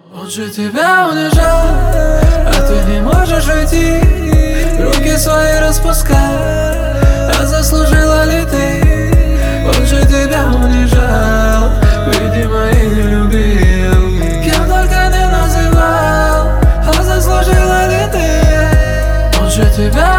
Он же тебя унижал, а ты не можешь уйти, руки свои распускай. А заслужила ли ты? Он же тебя унижал, видимо и не любил, кем только не называл. А заслужила ли ты? Он же тебя